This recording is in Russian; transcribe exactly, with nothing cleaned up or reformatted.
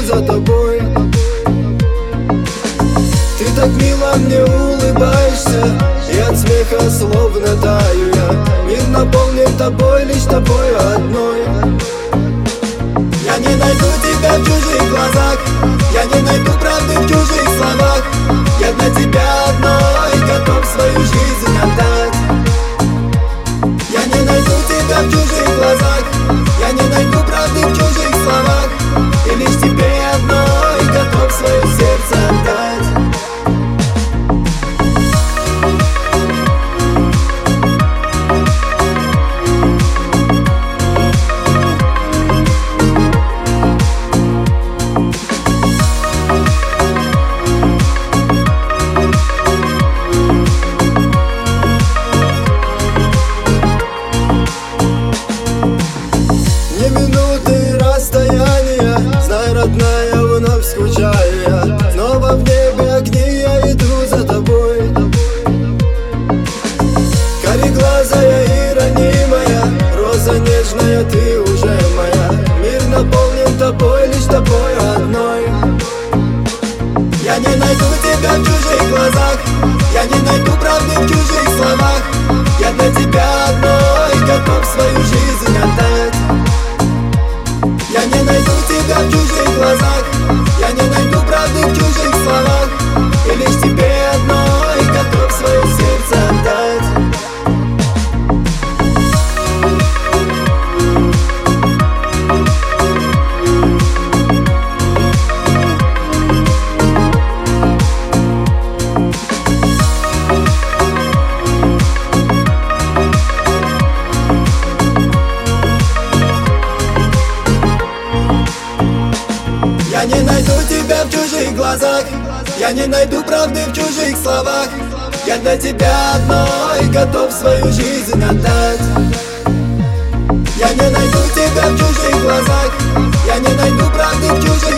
за тобой. Ты так мило мне улыбаешься, и от смеха словно таю я. Мир наполнен тобой, лишь тобой одной. Я не найду тебя в чужих глазах, я не найду правды в чужих словах. Я для тебя одной готов свою жизнь отдать. Я не найду тебя в чужих глазах, я не найду правды в чужих словах. И лишь тебе одной готов свое сердце отдать. Родная, вновь скучаю я, снова в небе огни, я иду за тобой. Кареглазая и ранимая, роза нежная, ты уже моя. Мир наполнен тобой, лишь тобой одной. Я не найду тебя в чужих глазах, я не найду правды в чужих словах. Я для тебя одной готов свою жизнь отдать. Я не найду тебя в чужих глазах, я не найду правды в чужих словах. И лишь тебе одной готов свое сердце отдать. Я не найду тебя в чужих глазах, я не найду правды в чужих словах. Я для тебя одной готов свою жизнь отдать. Я не найду тебя в чужих глазах, я не найду правды в чужих